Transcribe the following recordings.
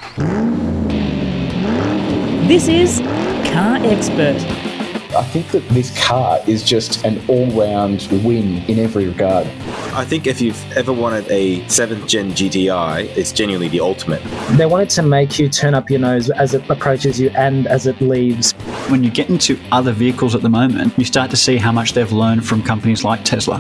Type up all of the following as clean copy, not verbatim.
This is Car Expert. I think that this car is just an all-round win in every regard. I think if you've ever wanted a 7th gen GTI, it's genuinely the ultimate. They wanted to make you turn up your nose as it approaches you and as it leaves. When you get into other vehicles at the moment, you start to see how much they've learned from companies like Tesla.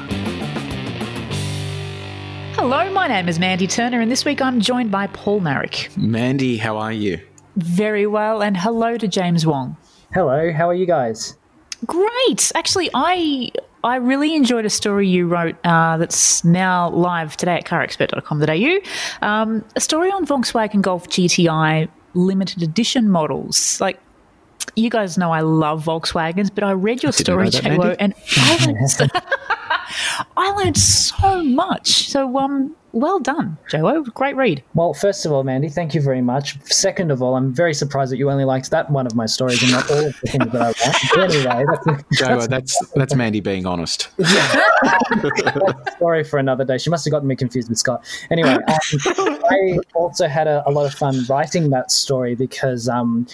Hello, my name is Mandy Turner, and this week I'm joined by Paul Marrick. Mandy, how are you? Very well, and hello to James Wong. Hello, how are you guys? Great. Actually, I really enjoyed a story you wrote that's now live today at carexpert.com.au. A story on Volkswagen Golf GTI limited edition models. Like, you guys know I love Volkswagens, but I read your story, J-Lo, and I learned so much. So, well done, J-Lo. Great read. Well, first of all, Mandy, thank you very much. Second of all, I'm very surprised that you only liked that one of my stories and not all of the things that I wrote. Anyway, J-Lo, that's Mandy being honest. That's a story for another day. She must have gotten me confused with Scott. Anyway, I also had a lot of fun writing that story because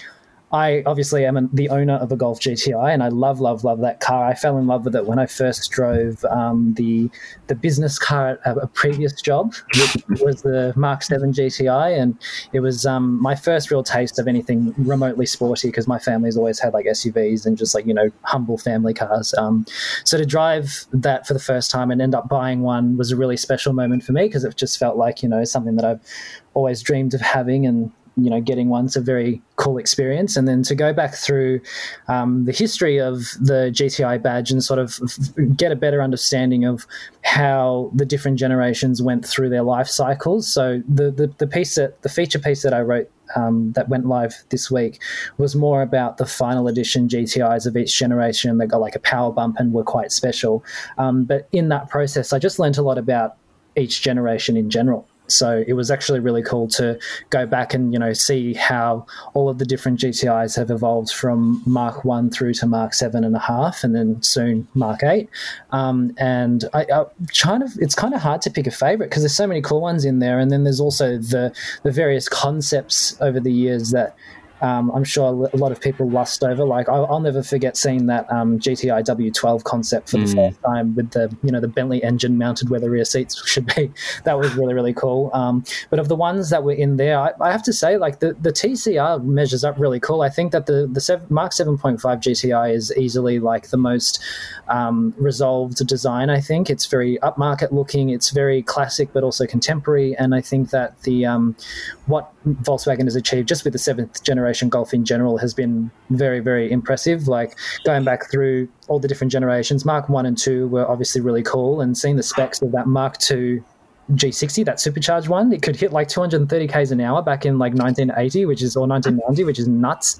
I obviously am the owner of a Golf GTI, and I love that car. I fell in love with it when I first drove the business car at a previous job, which was the Mark 7 GTI, and it was my first real taste of anything remotely sporty because my family's always had like SUVs and just like, you know, humble family cars. So to drive that for the first time and end up buying one was a really special moment for me because it just felt like, you know, something that I've always dreamed of having, and you know, getting one's a very cool experience. And then to go back through the history of the GTI badge and sort of get a better understanding of how the different generations went through their life cycles. So the feature piece that I wrote that went live this week was more about the final edition GTIs of each generation that got like a power bump and were quite special. But in that process, I just learned a lot about each generation in general. So it was actually really cool to go back and, you know, see how all of the different GTIs have evolved from Mark 1 through to Mark 7.5 and then soon Mark 8. And it's kind of hard to pick a favorite because there's so many cool ones in there. And then there's also the various concepts over the years that I'm sure a lot of people lust over. Like I'll never forget seeing that GTI W12 concept for the first time with the, you know, the Bentley engine mounted where the rear seats should be. That was really, really cool. But of the ones that were in there, I have to say, like the TCR measures up really cool. I think that the Mark 7.5 GTI is easily like the most resolved design. I think it's very upmarket looking. It's very classic, but also contemporary. And I think that the what Volkswagen has achieved just with the 7th generation Golf in general has been very, very impressive. Like going back through all the different generations, Mark 1 and 2 were obviously really cool, and seeing the specs of that Mark 2 G60, that supercharged one, it could hit like 230 k's an hour back in like 1980, or 1990, which is nuts.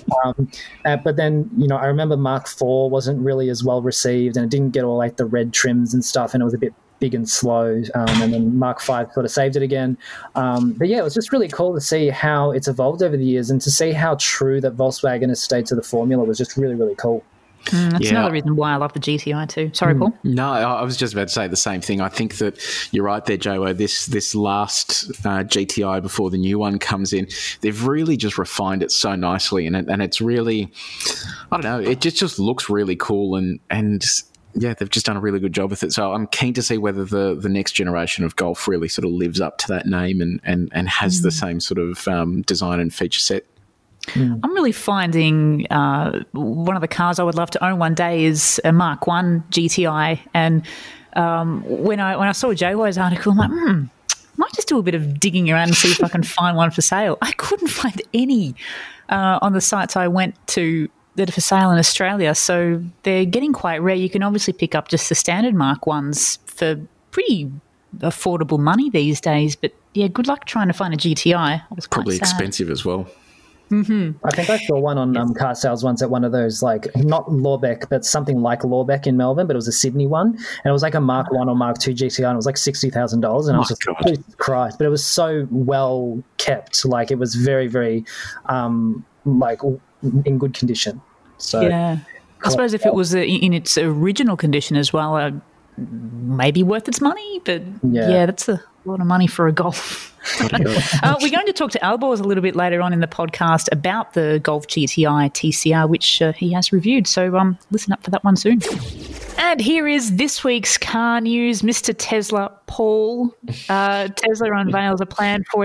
But then, you know, I remember Mark 4 wasn't really as well received, and it didn't get all like the red trims and stuff, and it was a bit big and slow, and then Mark 5 sort of saved it again. But yeah, it was just really cool to see how it's evolved over the years, and to see how true that Volkswagen has stayed to the formula was just really, really cool. That's another reason why I love the GTI too. Sorry, Paul. No, I was just about to say the same thing. I think that you're right there, J-Lo. This last GTI before the new one comes in, they've really just refined it so nicely, and it's really, I don't know, it just looks really cool, and yeah, they've just done a really good job with it. So I'm keen to see whether the next generation of Golf really sort of lives up to that name and has the same sort of design and feature set. I'm really finding one of the cars I would love to own one day is a Mark 1 GTI. And when I saw J-Lo's article, I'm like, might just do a bit of digging around and see if I can find one for sale. I couldn't find any on the sites I went to that are for sale in Australia. So they're getting quite rare. You can obviously pick up just the standard Mark 1s for pretty affordable money these days. But, yeah, good luck trying to find a GTI. I was probably expensive as well. Mm-hmm. I think I saw one on car sales once at one of those, like, not Lorbeck, but something like Lorbeck in Melbourne, but it was a Sydney one. And it was like a Mark 1 or Mark 2 GTI, and it was like $60,000. And I was just like, Jesus Christ. But it was so well kept. Like, it was very, very, like, in good condition. So yeah. I suppose if it was in its original condition as well, maybe worth its money. But, yeah, that's A lot of money for a Golf. We're going to talk to Alborz a little bit later on in the podcast about the Golf GTI TCR, which he has reviewed. So listen up for that one soon. And here is this week's car news. Mr. Tesla Paul. Tesla unveils a plan for a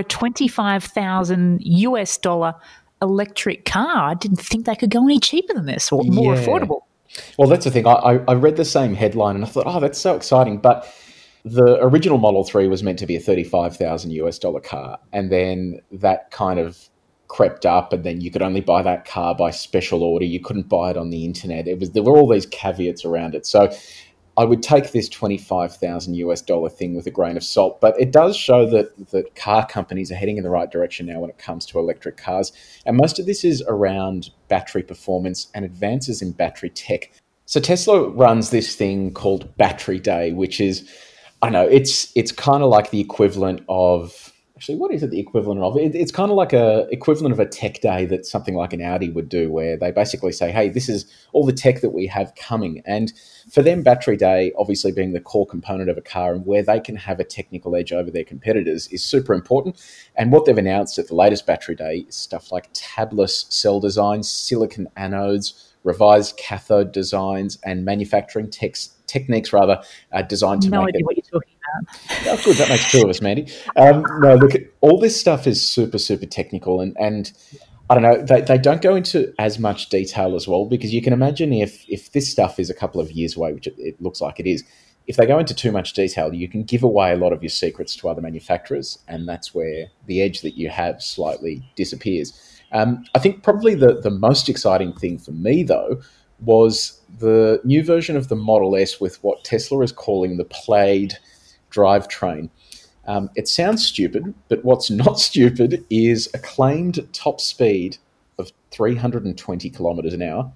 $25,000 electric car. I didn't think they could go any cheaper than this or more affordable. Well, that's the thing. I read the same headline and I thought, oh, that's so exciting. But the original Model 3 was meant to be a $35,000 car. And then that kind of crept up, and then you could only buy that car by special order. You couldn't buy it on the internet. There were all these caveats around it. So I would take this $25,000 thing with a grain of salt, but it does show that car companies are heading in the right direction now when it comes to electric cars. And most of this is around battery performance and advances in battery tech. So Tesla runs this thing called Battery Day, which is, I know, it's kind of like the equivalent of, actually, what is it the equivalent of? It's kind of like a equivalent of a tech day that something like an Audi would do, where they basically say, hey, this is all the tech that we have coming. And for them, Battery Day, obviously being the core component of a car and where they can have a technical edge over their competitors, is super important. And what they've announced at the latest Battery Day is stuff like tabless cell designs, silicon anodes, revised cathode designs, and manufacturing techniques designed to make it. No idea what you're talking about. Oh, good, that makes two of us, Mandy. No, look, all this stuff is super, super technical, and I don't know, they don't go into as much detail as well, because you can imagine if this stuff is a couple of years away, which it looks like it is, if they go into too much detail, you can give away a lot of your secrets to other manufacturers, and that's where the edge that you have slightly disappears. I think probably the most exciting thing for me, though, was the new version of the Model S with what Tesla is calling the Plaid drivetrain. It sounds stupid, but what's not stupid is a claimed top speed of 320 kilometers an hour,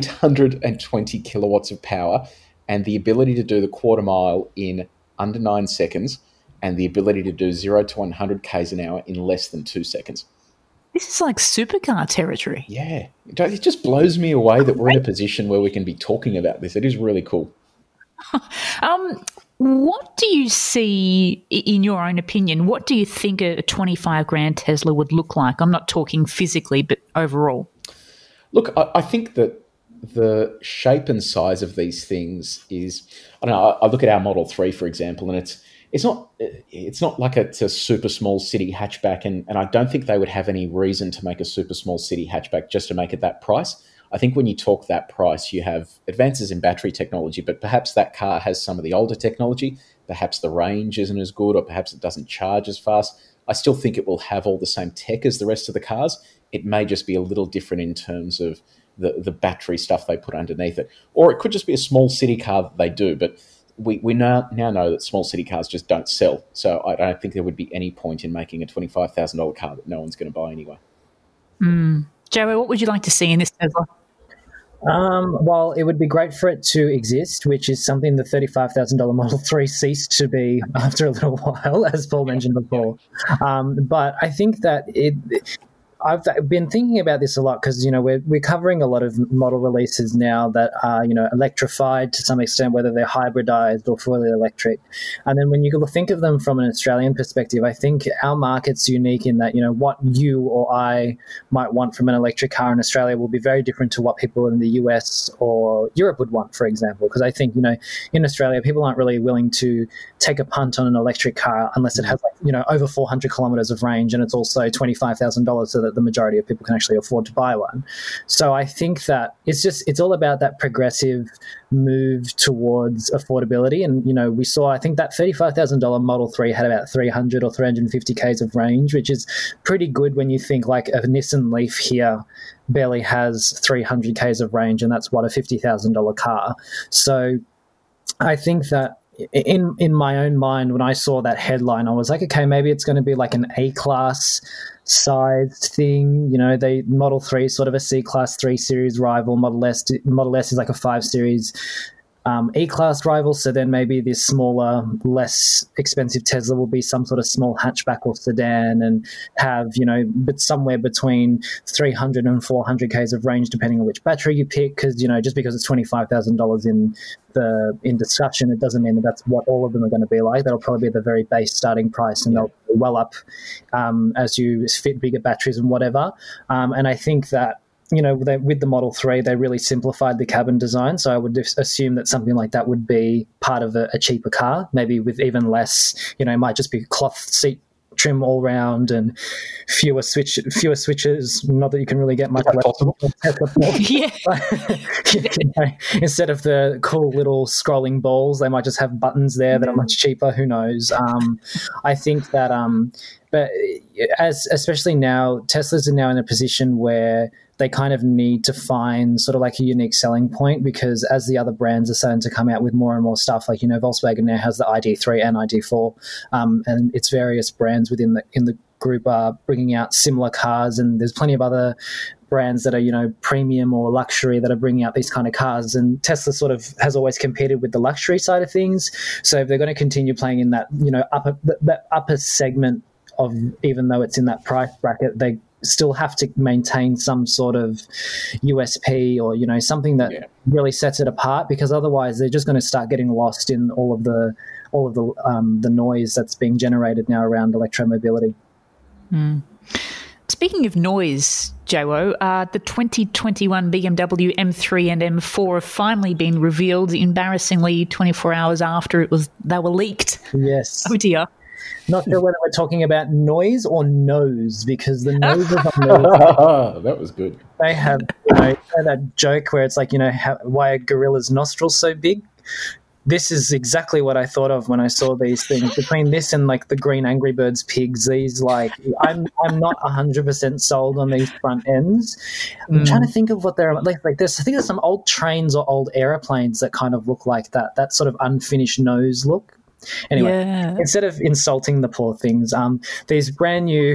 820 kilowatts of power, and the ability to do the quarter mile in under 9 seconds, and the ability to do 0 to 100 k's an hour in less than 2 seconds. This is like supercar territory. Yeah. It just blows me away that we're in a position where we can be talking about this. It is really cool. What do you see, in your own opinion, what do you think a 25 grand Tesla would look like? I'm not talking physically, but overall. Look, I think that the shape and size of these things is, I don't know, I look at our Model 3, for example, and it's not like it's a super small city hatchback, and I don't think they would have any reason to make a super small city hatchback just to make it that price. I think when you talk that price, you have advances in battery technology, but perhaps that car has some of the older technology, perhaps the range isn't as good, or perhaps it doesn't charge as fast. I still think it will have all the same tech as the rest of the cars. It may just be a little different in terms of the battery stuff they put underneath it. Or it could just be a small city car that they do, but we now know that small city cars just don't sell. So I don't think there would be any point in making a $25,000 car that no one's going to buy anyway. Joey, what would you like to see in this Tesla? Well, it would be great for it to exist, which is something the $35,000 Model 3 ceased to be after a little while, as Paul mentioned before. But I think that I've been thinking about this a lot because, you know, we're covering a lot of model releases now that are, you know, electrified to some extent, whether they're hybridized or fully electric. And then when you think of them from an Australian perspective, I think our market's unique in that, you know, what you or I might want from an electric car in Australia will be very different to what people in the US or Europe would want, for example. Because I think, you know, in Australia, people aren't really willing to take a punt on an electric car unless it has, like, you know, over 400 kilometers of range and it's also $25,000 so that the majority of people can actually afford to buy one. So I think that it's all about that progressive move towards affordability. And, you know, we saw, I think that $35,000 Model 3 had about 300 or 350 Ks of range, which is pretty good when you think like a Nissan Leaf here barely has 300 Ks of range, and that's what, a $50,000 car. So I think that in my own mind, when I saw that headline, I was like, okay, maybe it's going to be like an A-class sized thing. You know, Model 3 is sort of a C-class 3 Series rival. Model S is like a 5 Series E-Class rivals. So then maybe this smaller, less expensive Tesla will be some sort of small hatchback or sedan and have, but somewhere between 300 and 400 Ks of range, depending on which battery you pick. Because, just because it's $25,000 in discussion, it doesn't mean that that's what all of them are going to be like. That'll probably be the very base starting price, and they'll go well up as you fit bigger batteries and whatever. And I think that, with the Model 3, they really simplified the cabin design. So I would assume that something like that would be part of a cheaper car, maybe with even less, it might just be cloth seat trim all round and fewer switches. Not that you can really get much possible. Yeah. Instead of the cool little scrolling balls, they might just have buttons there that are much cheaper. Who knows? I think that, but especially now, Teslas are now in a position where they kind of need to find sort of like a unique selling point, because as the other brands are starting to come out with more and more stuff, like, Volkswagen now has the ID3 and ID4, and its various brands within the group are bringing out similar cars, and there's plenty of other brands that are, premium or luxury that are bringing out these kind of cars. And Tesla sort of has always competed with the luxury side of things. So if they're going to continue playing in that, that upper segment of, even though it's in that price bracket, they still have to maintain some sort of USP or, something that really sets it apart, because otherwise they're just going to start getting lost in all of the noise that's being generated now around electromobility. Speaking of noise, Joe, the 2021 BMW M3 and M4 have finally been revealed, embarrassingly 24 hours after they were leaked. Yes. Oh dear. Not sure whether we're talking about noise or nose, because the nose of the that was good. They have, that joke where it's like, why are gorillas' nostrils so big? This is exactly what I thought of when I saw these things. Between this and like the green Angry Birds pigs, these I'm not 100% sold on these front ends. I'm trying to think of what they're like. I think there's some old trains or old airplanes that kind of look like that sort of unfinished nose look. Anyway, instead of insulting the poor things, these brand new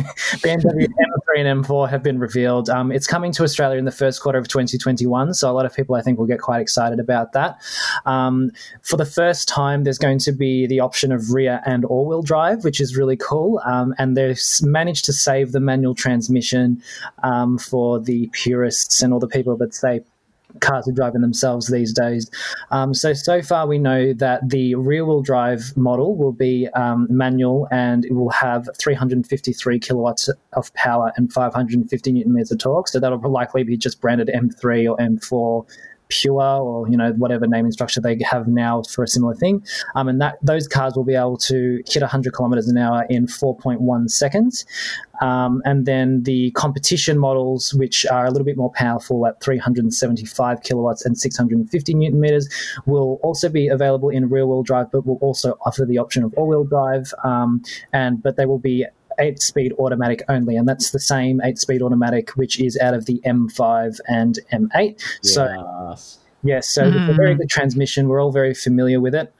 BMW M3 and M4 have been revealed. It's coming to Australia in the first quarter of 2021, so a lot of people, I think, will get quite excited about that. For the first time, there's going to be the option of rear and all-wheel drive, which is really cool, and they've managed to save the manual transmission for the purists and all the people that say cars are driving themselves these days. So far we know that the rear-wheel drive model will be manual, and it will have 353 kilowatts of power and 550 newton meters of torque. So that'll likely be just branded M3 or M4 Pure, or whatever naming structure they have now for a similar thing, and that those cars will be able to hit 100 kilometers an hour in 4.1 seconds. And then the competition models, which are a little bit more powerful at 375 kilowatts and 650 newton meters, will also be available in rear-wheel drive, but will also offer the option of all-wheel drive, but they will be 8-speed automatic only, and that's the same 8-speed automatic which is out of the M5 and M8. Yes. So it's a very good transmission. We're all very familiar with it.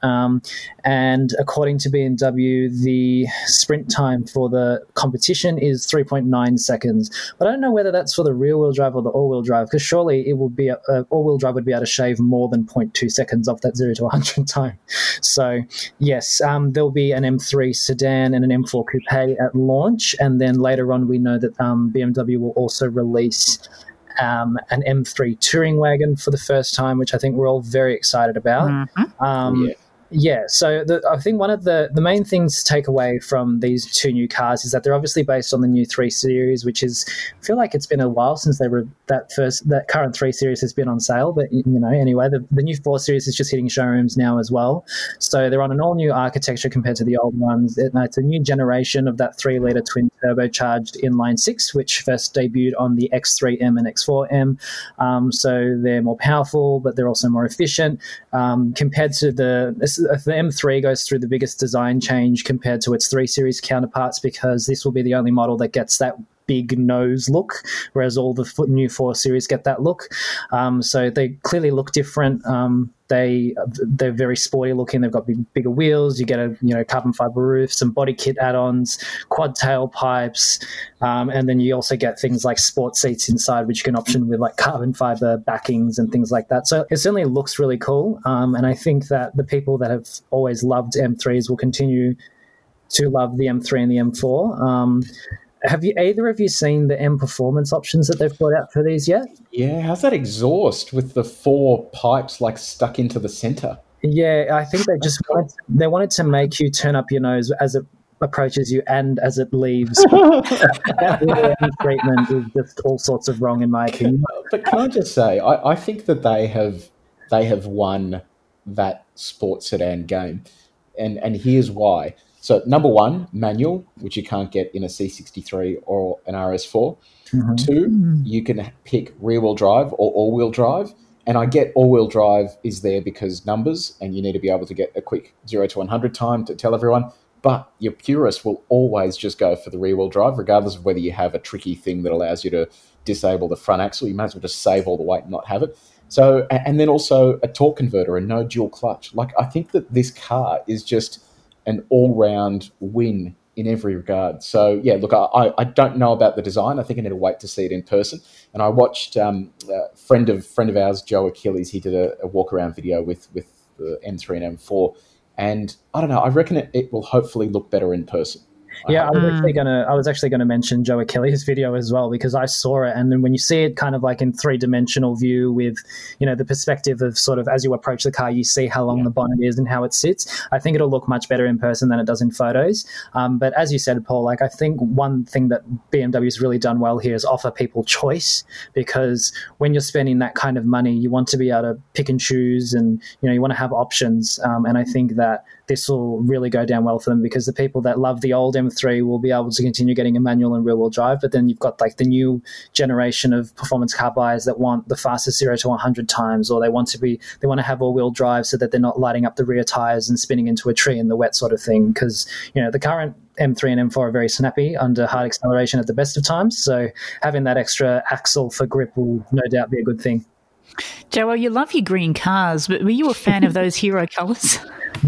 And according to BMW, the sprint time for the competition is 3.9 seconds. But I don't know whether that's for the rear-wheel drive or the all-wheel drive, because surely it will be all-wheel drive would be able to shave more than 0.2 seconds off that 0 to 100 time. So, yes, there'll be an M3 sedan and an M4 coupe at launch. And then later on, we know that BMW will also release an M3 touring wagon for the first time, which I think we're all very excited about. So I think one of the main things to take away from these two new cars is that they're obviously based on the new 3 Series, which is, I feel like it's been a while since that current 3 Series has been on sale. But, anyway, the new 4 Series is just hitting showrooms now as well. So they're on an all-new architecture compared to the old ones. It's a new generation of that 3-litre twin turbocharged inline 6, which first debuted on the X3M and X4M. So they're more powerful, but they're also more efficient compared to the M3 goes through the biggest design change compared to its 3 Series counterparts, because this will be the only model that gets that big nose look, whereas all the new 4 Series get that look. So they clearly look different. They're very sporty looking. They've got bigger wheels. You get a carbon fiber roof, some body kit add-ons, quad tailpipes, and then you also get things like sport seats inside, which you can option with like carbon fiber backings and things like that. So it certainly looks really cool, and I think that the people that have always loved M3s will continue to love the M3 and the M4. Have either of you seen the M Performance options that they've brought out for these yet? Yeah, how's that exhaust with the 4 pipes like stuck into the center? Yeah, I think they wanted to make you turn up your nose as it approaches you and as it leaves. That little treatment is just all sorts of wrong in my opinion. But can I just say, I think that they have won that sports sedan game, and here's why. So number 1, manual, which you can't get in a C63 or an RS4. Mm-hmm. 2, you can pick rear-wheel drive or all-wheel drive. And I get all-wheel drive is there because numbers, and you need to be able to get a quick 0 to 100 time to tell everyone. But your purist will always just go for the rear-wheel drive, regardless of whether you have a tricky thing that allows you to disable the front axle. You might as well just save all the weight and not have it. So, and then also a torque converter and no dual clutch. Like, I think that this car is just an all-round win in every regard. So, yeah, look, I don't know about the design. I think I need to wait to see it in person. And I watched a friend of ours, Joe Achilles, he did a walk-around video with the M3 and M4. And I don't know, I reckon it will hopefully look better in person. Yeah, I was actually gonna mention Joe Achilles' video as well, because I saw it, and then when you see it kind of like in 3-dimensional view with, the perspective of sort of as you approach the car, you see how long the bonnet is and how it sits. I think it'll look much better in person than it does in photos. But as you said, Paul, like I think one thing that BMW's really done well here is offer people choice, because when you're spending that kind of money, you want to be able to pick and choose, and you want to have options. And I think that this will really go down well for them, because the people that love the old M3 will be able to continue getting a manual and rear-wheel drive, but then you've got like the new generation of performance car buyers that want the fastest 0 to 100 times, or they want to have all-wheel drive so that they're not lighting up the rear tires and spinning into a tree in the wet sort of thing, because the current M3 and M4 are very snappy under hard acceleration at the best of times, so having that extra axle for grip will no doubt be a good thing. Joe, you love your green cars, but were you a fan of those hero colours?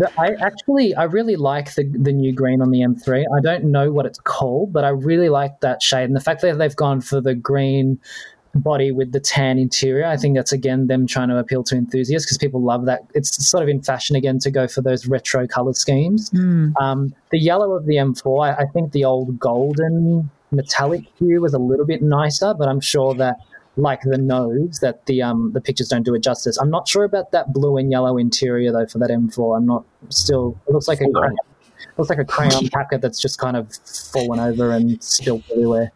I really like the new green on the M3. I don't know what it's called, but I really like that shade. And the fact that they've gone for the green body with the tan interior, I think that's, again, them trying to appeal to enthusiasts, because people love that. It's sort of in fashion again to go for those retro colour schemes. The yellow of the M4, I think the old golden metallic hue was a little bit nicer, but I'm sure that, like the nose, that the pictures don't do it justice. I'm not sure about that blue and yellow interior though for that M4. It looks like a crayon packet that's just kind of fallen over and spilled everywhere.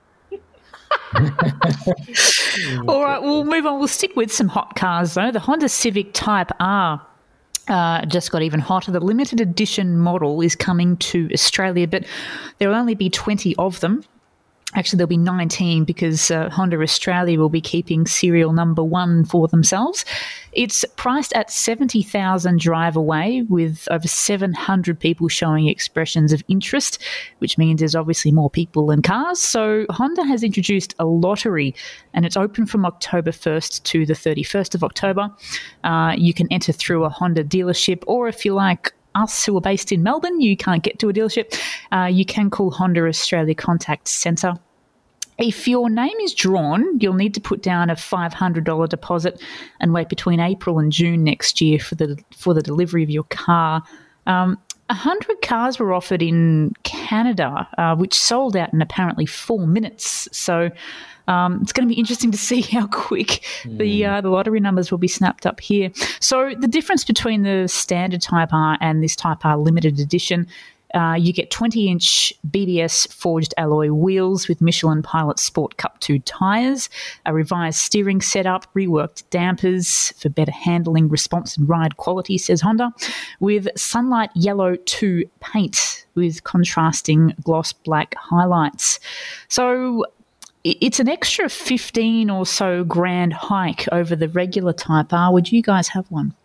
All right, we'll move on. We'll stick with some hot cars though. The Honda Civic Type R just got even hotter. The limited edition model is coming to Australia, but there will only be 20 of them. Actually, there'll be 19 because Honda Australia will be keeping serial number 1 for themselves. It's priced at $70,000 drive away, with over 700 people showing expressions of interest, which means there's obviously more people than cars. So Honda has introduced a lottery, and it's open from October 1st to the 31st of October. You can enter through a Honda dealership, or if you like us who are based in Melbourne, you can't get to a dealership, you can call Honda Australia Contact Centre. If your name is drawn, you'll need to put down a $500 deposit and wait between April and June next year for the delivery of your car. 100 cars were offered in Canada, which sold out in apparently 4 minutes. So it's going to be interesting to see how quick the lottery numbers will be snapped up here. So the difference between the standard Type R and this Type R limited edition, you get 20-inch BBS forged alloy wheels with Michelin Pilot Sport Cup 2 tyres, a revised steering setup, reworked dampers for better handling, response and ride quality, says Honda, with Sunlight Yellow 2 paint with contrasting gloss black highlights. So it's an extra 15 or so grand hike over the regular Type R. Would you guys have one?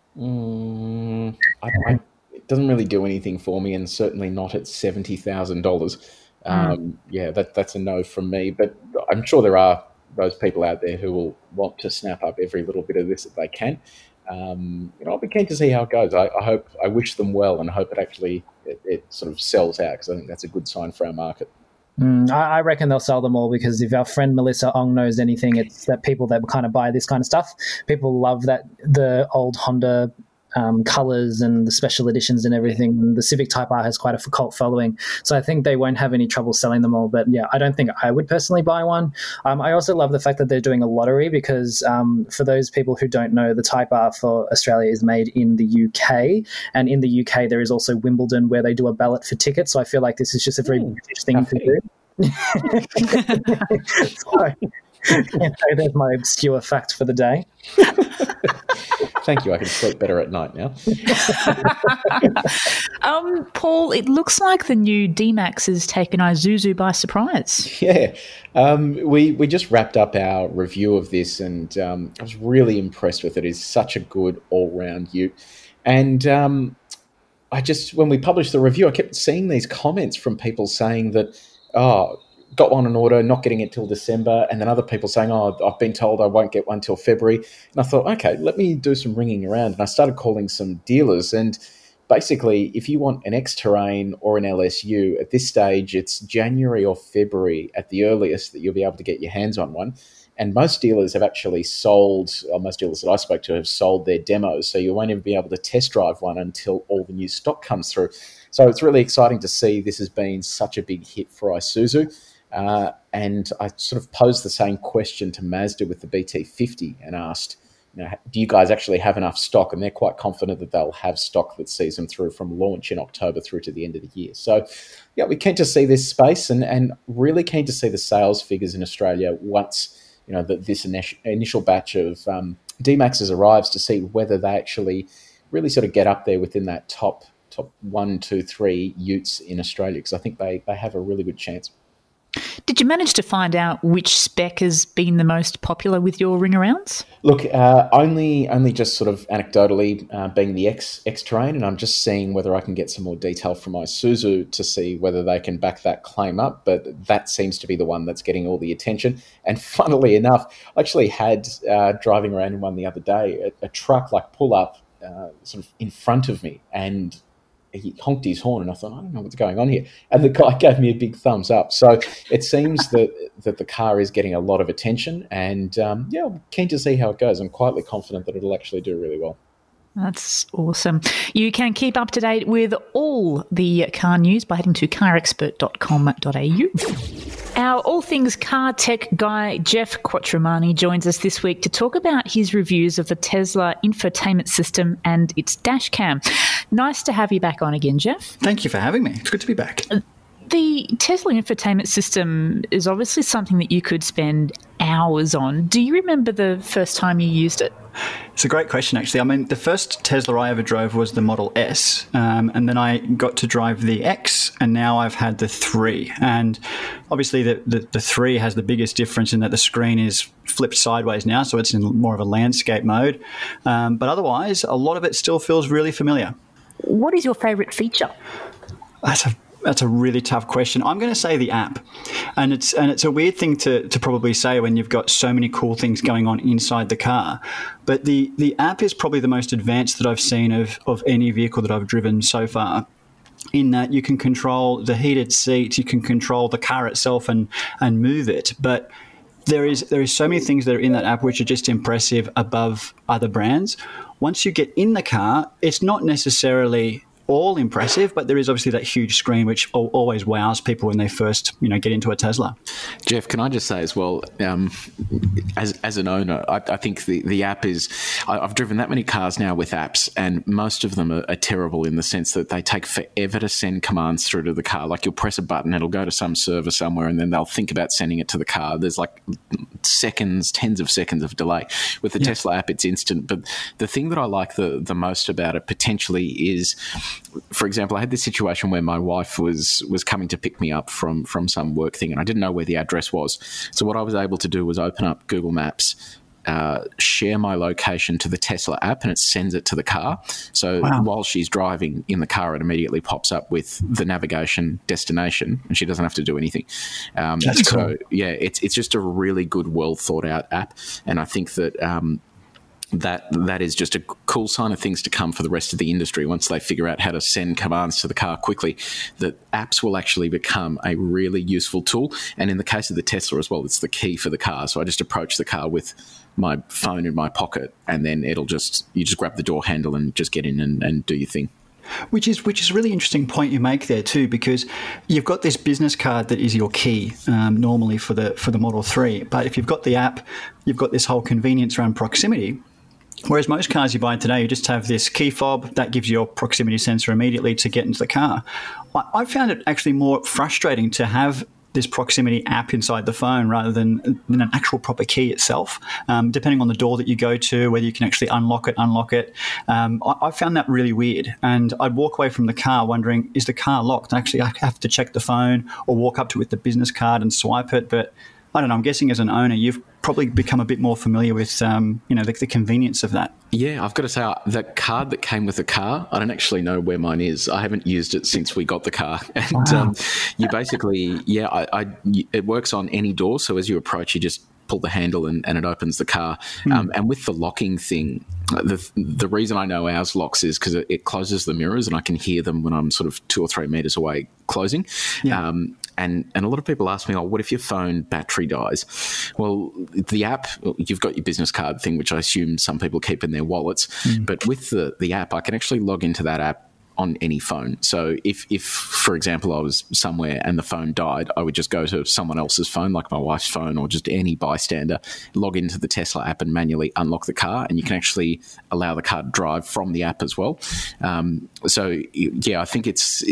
It doesn't really do anything for me, and certainly not at $70,000. Yeah, that's a no from me. But I'm sure there are those people out there who will want to snap up every little bit of this that they can. I'll be keen to see how it goes. I wish them well, and hope it sort of sells out, because I think that's a good sign for our market. I reckon they'll sell them all, because if our friend Melissa Ong knows anything, it's that people that kind of buy this kind of stuff, people love that the old Honda colors and the special editions and everything. And the Civic Type R has quite a cult following, so I think they won't have any trouble selling them all. But yeah, I don't think I would personally buy one. I also love the fact that they're doing a lottery, because for those people who don't know, the Type R for Australia is made in the UK, and in the UK there is also Wimbledon, where they do a ballot for tickets. So I feel like this is just a very British thing to do. Sorry. There's my obscure fact for the day. Thank you. I can sleep better at night now. Paul, it looks like the new D-Max has taken Isuzu by surprise. Yeah. We just wrapped up our review of this, and I was really impressed with it. It's such a good all-round ute. And when we published the review, I kept seeing these comments from people saying that, got one on order, not getting it till December, and then other people saying, I've been told I won't get one till February. And I thought, okay, let me do some ringing around. And I started calling some dealers, and basically, if you want an X-Terrain or an LSU, at this stage, it's January or February at the earliest that you'll be able to get your hands on one. And most dealers have actually sold, or most dealers that I spoke to have sold their demos, so you won't even be able to test drive one until all the new stock comes through. So it's really exciting to see this has been such a big hit for Isuzu. And I sort of posed the same question to Mazda with the BT50 and asked, do you guys actually have enough stock? And they're quite confident that they'll have stock that sees them through from launch in October through to the end of the year. So, yeah, we're keen to see this space, and really keen to see the sales figures in Australia once this initial batch of D-Maxes arrives, to see whether they actually really sort of get up there within that top 1, 2, 3 utes in Australia, because I think they have a really good chance. Did you manage to find out which spec has been the most popular with your ring-arounds? Look, only just sort of anecdotally being the X-Terrain, and I'm just seeing whether I can get some more detail from Isuzu to see whether they can back that claim up, but that seems to be the one that's getting all the attention. And funnily enough, I actually had, driving around in one the other day, a truck pull up sort of in front of me, and he honked his horn, and I thought, I don't know what's going on here. And the guy gave me a big thumbs up. So it seems that the car is getting a lot of attention, and I'm keen to see how it goes. I'm quietly confident that it'll actually do really well. That's awesome. You can keep up to date with all the car news by heading to carexpert.com.au. Our all things car tech guy, Jeff Quattromani, joins us this week to talk about his reviews of the Tesla infotainment system and its dash cam. Nice to have you back on again, Jeff. Thank you for having me. It's good to be back. The Tesla infotainment system is obviously something that you could spend hours on. Do you remember the first time you used it? It's a great question, actually. I mean, the first Tesla I ever drove was the Model S, and then I got to drive the X, and now I've had the 3. And obviously the 3 has the biggest difference in that the screen is flipped sideways now, so it's in more of a landscape mode. But otherwise, a lot of it still feels really familiar. What is your favourite feature? That's a really tough question. I'm going to say the app, and it's a weird thing to probably say when you've got so many cool things going on inside the car. But the app is probably the most advanced that I've seen of any vehicle that I've driven so far, in that you can control the heated seats, you can control the car itself and move it. But there is so many things that are in that app which are just impressive above other brands. Once you get in the car, it's not necessarily all impressive, but there is obviously that huge screen which always wows people when they first get into a Tesla. Jeff, can I just say as well, as an owner, I think the app is, I've driven that many cars now with apps, and most of them are terrible in the sense that they take forever to send commands through to the car. Like, you'll press a button, it'll go to some server somewhere, and then they'll think about sending it to the car. There's like seconds, tens of seconds of delay. With the Tesla app, it's instant. But the thing that I like the most about it potentially is, for example, I had this situation where my wife was coming to pick me up from some work thing, and I didn't know where the address was. So what I was able to do was open up Google Maps, share my location to the Tesla app and it sends it to the car. So while she's driving in the car, it immediately pops up with the navigation destination and she doesn't have to do anything. That's cool. So, yeah, it's just a really good, well thought out app. And I think that that is just a cool sign of things to come for the rest of the industry. Once they figure out how to send commands to the car quickly, that apps will actually become a really useful tool. And in the case of the Tesla as well, it's the key for the car. So I just approach the car with my phone in my pocket, and then you just grab the door handle and just get in and do your thing. Which is a really interesting point you make there too, because you've got this business card that is your key normally for the Model 3. But if you've got the app, you've got this whole convenience around proximity. Whereas most cars you buy today, you just have this key fob that gives you your proximity sensor immediately to get into the car. I found it actually more frustrating to have this proximity app inside the phone rather than an actual proper key itself, depending on the door that you go to, whether you can actually unlock it. I found that really weird. And I'd walk away from the car wondering, is the car locked? Actually, I have to check the phone or walk up to it with the business card and swipe it. But I don't know, I'm guessing as an owner, you've probably become a bit more familiar with, the convenience of that. Yeah, I've got to say, that card that came with the car, I don't actually know where mine is. I haven't used it since we got the car. And you basically, it works on any door. So as you approach, you just pull the handle and it opens the car. And with the locking thing, the reason I know ours locks is because it closes the mirrors and I can hear them when I'm sort of 2 or 3 meters away closing. Yeah. And a lot of people ask me, what if your phone battery dies? Well, the app, you've got your business card thing, which I assume some people keep in their wallets. But with the app, I can actually log into that app on any phone. So if, for example, I was somewhere and the phone died, I would just go to someone else's phone, like my wife's phone or just any bystander, log into the Tesla app and manually unlock the car, and you can actually allow the car to drive from the app as well. So yeah, I think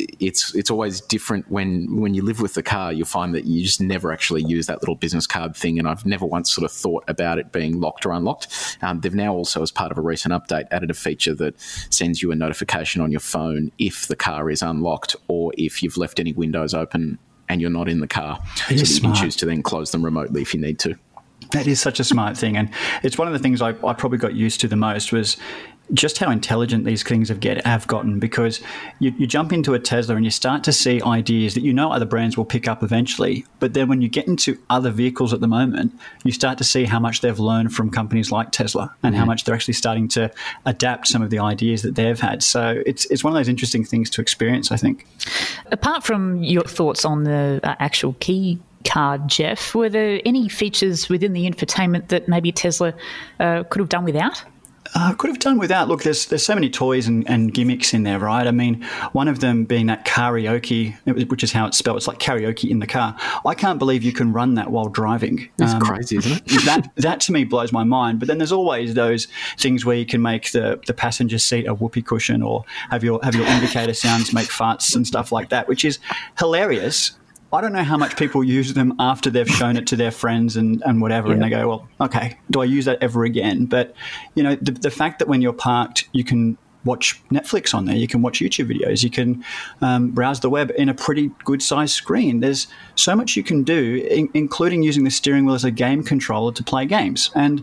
it's always different when you live with the car. You'll find that you just never actually use that little business card thing, and I've never once sort of thought about it being locked or unlocked. They've now also, as part of a recent update, added a feature that sends you a notification on your phone if the car is unlocked or if you've left any windows open and you're not in the car. So you can choose to then close them remotely if you need to. That is such a smart thing. And it's one of the things I probably got used to the most was just how intelligent these things have gotten, because you jump into a Tesla and you start to see ideas that other brands will pick up eventually. But then when you get into other vehicles at the moment, you start to see how much they've learned from companies like Tesla and how much they're actually starting to adapt some of the ideas that they've had. So it's one of those interesting things to experience, I think. Apart from your thoughts on the actual key card, Jeff, were there any features within the infotainment that maybe Tesla could have done without? Could have done without. Look, there's so many toys and gimmicks in there, right? I mean, one of them being that karaoke, which is how it's spelled. It's like karaoke in the car. I can't believe you can run that while driving. It's crazy, isn't it? That to me blows my mind. But then there's always those things where you can make the passenger seat a whoopee cushion, or have your indicator sounds make farts and stuff like that, which is hilarious. I don't know how much people use them after they've shown it to their friends and whatever, and they go, well, okay, do I use that ever again? But, the fact that when you're parked, you can watch Netflix on there, you can watch YouTube videos, you can browse the web in a pretty good-sized screen. There's so much you can do, including using the steering wheel as a game controller to play games. And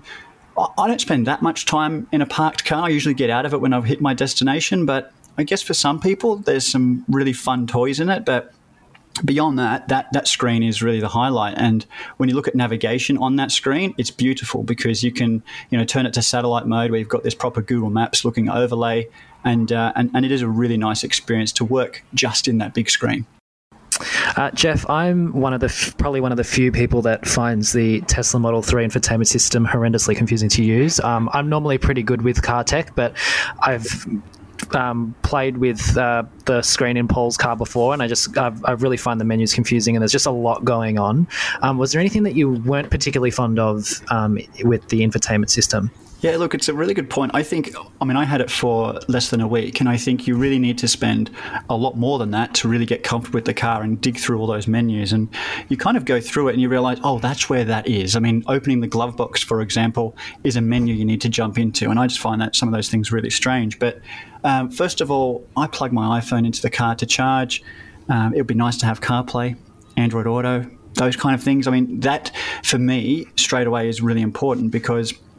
I don't spend that much time in a parked car. I usually get out of it when I've hit my destination. But I guess for some people, there's some really fun toys in it. But beyond that screen is really the highlight. And when you look at navigation on that screen, it's beautiful because you can turn it to satellite mode where you've got this proper Google Maps looking overlay, and it is a really nice experience to work just in that big screen. Jeff, I'm probably one of the few people that finds the Tesla Model 3 infotainment system horrendously confusing to use. I'm normally pretty good with car tech, but I've played with the screen in Paul's car before, and I really find the menus confusing, and there's just a lot going on. Was there anything that you weren't particularly fond of with the infotainment system? Yeah, look, it's a really good point. I had it for less than a week, and I think you really need to spend a lot more than that to really get comfortable with the car and dig through all those menus. And you kind of go through it and you realize, oh, that's where that is. I mean, opening the glove box, for example, is a menu you need to jump into. And I just find that some of those things really strange. But first of all, I plug my iPhone into the car to charge. It would be nice to have CarPlay, Android Auto, those kind of things. I mean, that for me straight away is really important because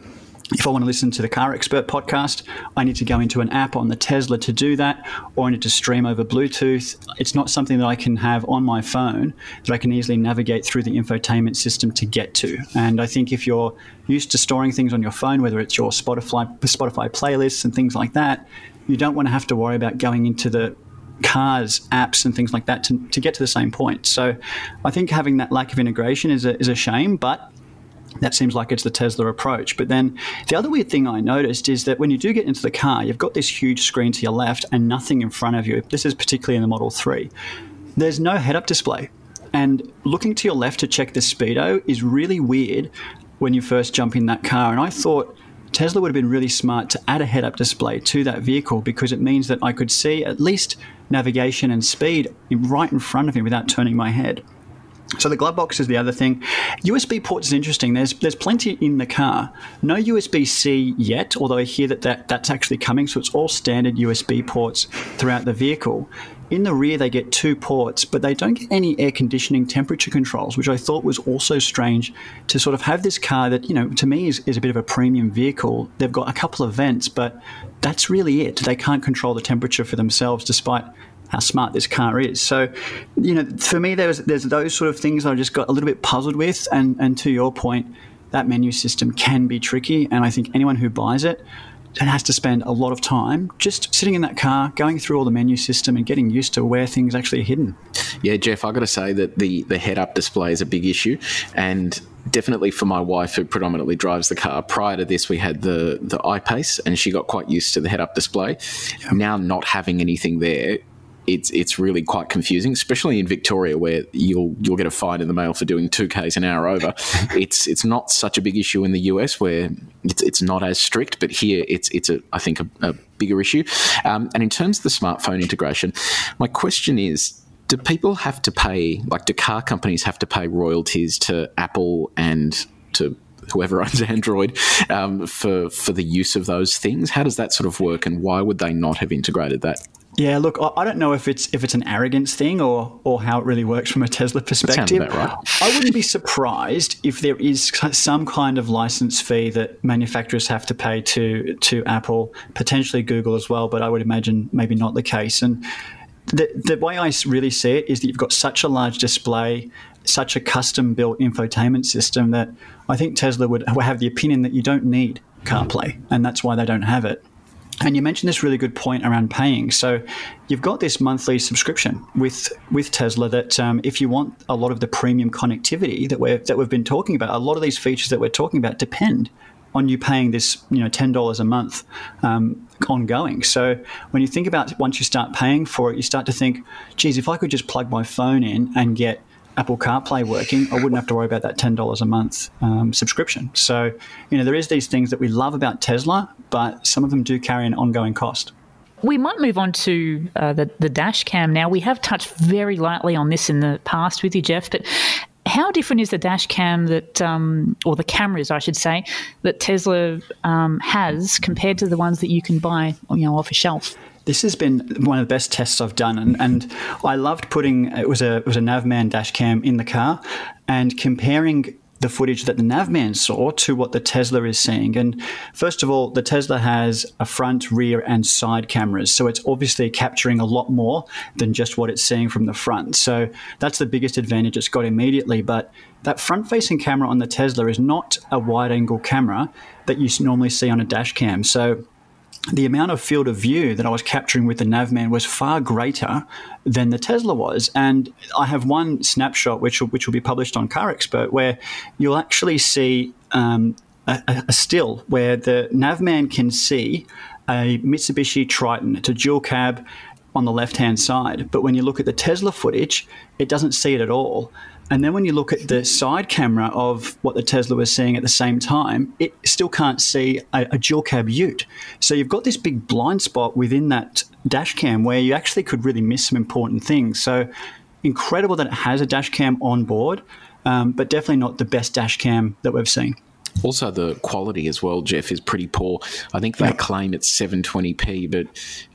if I want to listen to the Car Expert podcast, I need to go into an app on the Tesla to do that, or I need to stream over Bluetooth. It's not something that I can have on my phone that I can easily navigate through the infotainment system to get to. And I think if you're used to storing things on your phone, whether it's your Spotify playlists and things like that, you don't want to have to worry about going into the cars apps and things like that to get to the same point. So I think having that lack of integration is a shame, but that seems like it's the Tesla approach. But then the other weird thing I noticed is that when you do get into the car, you've got this huge screen to your left and nothing in front of you. This is particularly in the Model 3. There's no head-up display. And looking to your left to check the speedo is really weird when you first jump in that car. And I thought Tesla would have been really smart to add a head-up display to that vehicle, because it means that I could see at least navigation and speed right in front of me without turning my head. So the glove box is the other thing. USB ports is interesting. There's plenty in the car. No USB-C yet, although I hear that's actually coming. So it's all standard USB ports throughout the vehicle. In the rear, they get 2 ports, but they don't get any air conditioning temperature controls, which I thought was also strange to sort of have this car that, to me is a bit of a premium vehicle. They've got a couple of vents, but that's really it. They can't control the temperature for themselves, despite how smart this car is. So, for me, there's those sort of things I just got a little bit puzzled with. And to your point, that menu system can be tricky. And I think anyone who buys it has to spend a lot of time just sitting in that car, going through all the menu system and getting used to where things actually are hidden. Yeah, Jeff, I've got to say that the head-up display is a big issue. And definitely for my wife, who predominantly drives the car. Prior to this, we had the I-Pace, and she got quite used to the head-up display. Yep. Now not having anything there, it's really quite confusing, especially in Victoria, where you'll get a fine in the mail for doing 2 k's an hour over. It's not such a big issue in the US, where it's not as strict, but here I think a bigger issue. And in terms of the smartphone integration, my question is, do people have to pay, do car companies have to pay royalties to Apple and to whoever owns Android for the use of those things? How does that sort of work, and why would they not have integrated that? Yeah, look, I don't know if it's an arrogance thing or how it really works from a Tesla perspective. That sounds about right. I wouldn't be surprised if there is some kind of license fee that manufacturers have to pay to Apple, potentially Google as well, but I would imagine maybe not the case. And the way I really see it is that you've got such a large display, such a custom-built infotainment system, that I think Tesla would have the opinion that you don't need CarPlay, and that's why they don't have it. And you mentioned this really good point around paying. So you've got this monthly subscription with Tesla that if you want a lot of the premium connectivity that we've been talking about, a lot of these features that we're talking about depend on you paying this $10 a month ongoing. So when you think about once you start paying for it, you start to think, geez, if I could just plug my phone in and get Apple CarPlay working, I wouldn't have to worry about that $10 a month subscription. So, there is these things that we love about Tesla, but some of them do carry an ongoing cost. We might move on to the dash cam now. We have touched very lightly on this in the past with you, Jeff, but how different is the dash cam that, or the cameras, I should say, that Tesla has compared to the ones that you can buy, off a shelf? This has been one of the best tests I've done, and I loved putting it was a Navman dash cam in the car and comparing the footage that the Navman saw to what the Tesla is seeing. And first of all, the Tesla has a front, rear, and side cameras, so it's obviously capturing a lot more than just what it's seeing from the front. So that's the biggest advantage it's got immediately. But that front-facing camera on the Tesla is not a wide-angle camera that you normally see on a dash cam. So the amount of field of view that I was capturing with the Navman was far greater than the Tesla was. And I have one snapshot which will be published on Car Expert, where you'll actually see a still where the Navman can see a Mitsubishi Triton. It's a dual cab on the left-hand side. But when you look at the Tesla footage, it doesn't see it at all. And then when you look at the side camera of what the Tesla was seeing at the same time, it still can't see a dual cab ute. So you've got this big blind spot within that dash cam where you actually could really miss some important things. So incredible that it has a dash cam on board, but definitely not the best dash cam that we've seen. Also, the quality as well, Jeff, is pretty poor. I think they claim it's 720p, but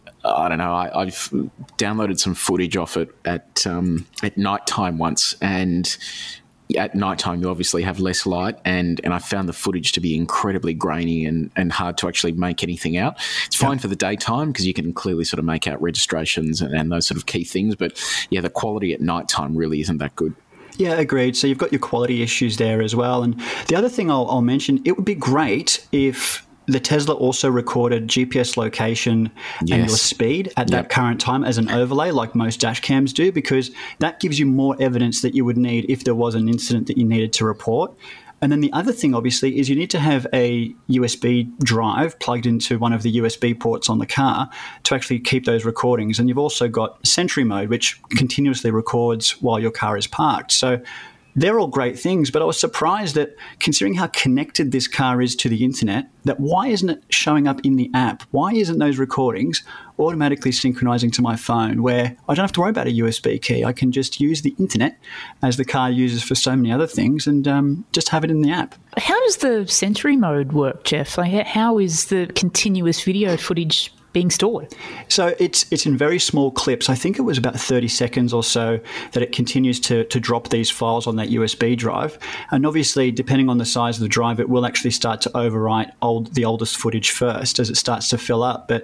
I don't know. I've downloaded some footage off it at night time once, and at nighttime you obviously have less light, and I found the footage to be incredibly grainy and hard to actually make anything out. It's fine for the daytime because you can clearly sort of make out registrations and those sort of key things, but yeah, the quality at nighttime really isn't that good. Yeah, agreed. So you've got your quality issues there as well. And the other thing I'll mention, it would be great if the Tesla also recorded GPS location and your speed at that current time as an overlay, like most dash cams do, because that gives you more evidence that you would need if there was an incident that you needed to report. And then the other thing, obviously, is you need to have a USB drive plugged into one of the USB ports on the car to actually keep those recordings. And you've also got Sentry mode, which continuously records while your car is parked. So they're all great things, but I was surprised that, considering how connected this car is to the internet, that why isn't it showing up in the app? Why isn't those recordings automatically synchronizing to my phone, where I don't have to worry about a USB key? I can just use the internet as the car uses for so many other things and just have it in the app. How does the Sentry mode work, Jeff? Like, how is the continuous video footage being stored? So it's in very small clips. I think it was about 30 seconds or so that it continues to drop these files on that USB drive. And obviously, depending on the size of the drive, it will actually start to overwrite the oldest footage first as it starts to fill up. But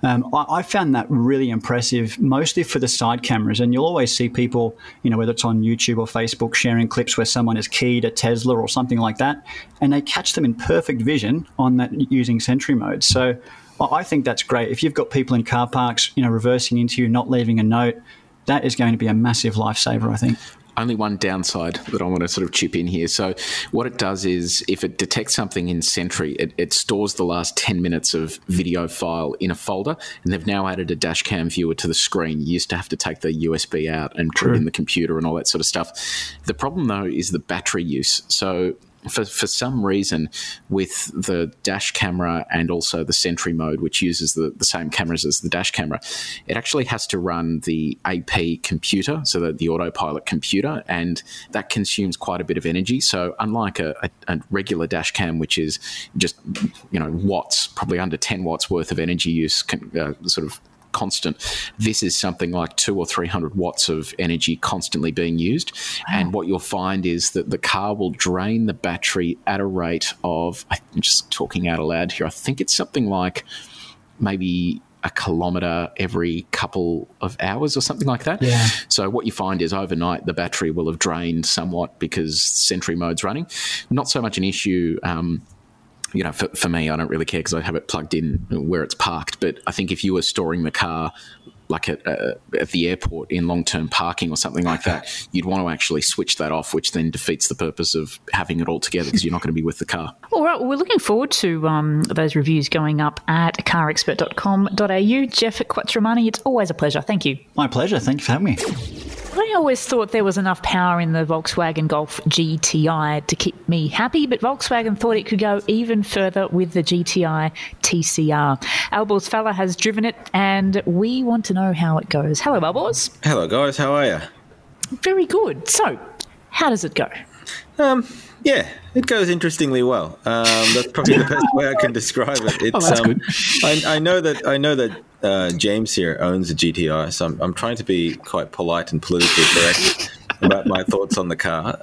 I found that really impressive, mostly for the side cameras. And you'll always see people, whether it's on YouTube or Facebook, sharing clips where someone has keyed a Tesla or something like that, and they catch them in perfect vision on that using Sentry mode. So I think that's great. If you've got people in car parks, reversing into you, not leaving a note, that is going to be a massive lifesaver, I think. Only one downside that I want to sort of chip in here. So what it does is, if it detects something in Sentry, it stores the last 10 minutes of video file in a folder, and they've now added a dash cam viewer to the screen. You used to have to take the USB out and put it in the computer and all that sort of stuff. The problem, though, is the battery use. So for some reason, with the dash camera and also the Sentry mode, which uses the same cameras as the dash camera, it actually has to run the AP computer, so that the autopilot computer, and that consumes quite a bit of energy. So unlike a regular dash cam, which is just watts, probably under 10 watts worth of energy use, sort of constant, this is something like 200 or 300 watts of energy constantly being used. Wow. And what you'll find is that the car will drain the battery at a rate of, I'm just talking out aloud here, I think it's something like maybe a kilometre every couple of hours or something like that. Yeah. So what you find is, overnight the battery will have drained somewhat because Sentry mode's running. Not so much an issue for me, I don't really care because I have it plugged in where it's parked. But I think if you were storing the car like at the airport in long-term parking or something like that, you'd want to actually switch that off, which then defeats the purpose of having it all together because you're not going to be with the car. All right, well, we're looking forward to those reviews going up at carexpert.com.au. Jeff Quattromani, it's always a pleasure. Thank you. My pleasure. Thank you for having me. I always thought there was enough power in the Volkswagen Golf GTI to keep me happy, but Volkswagen thought it could go even further with the GTI TCR. Albors Falla has driven it, and we want to know how it goes. Hello, Albors. Hello, guys. How are you? Very good. So, how does it go? Yeah, it goes interestingly well. That's probably the best way I can describe it. It's, that's good. I know that James here owns a GTI, so I'm trying to be quite polite and politically correct about my thoughts on the car.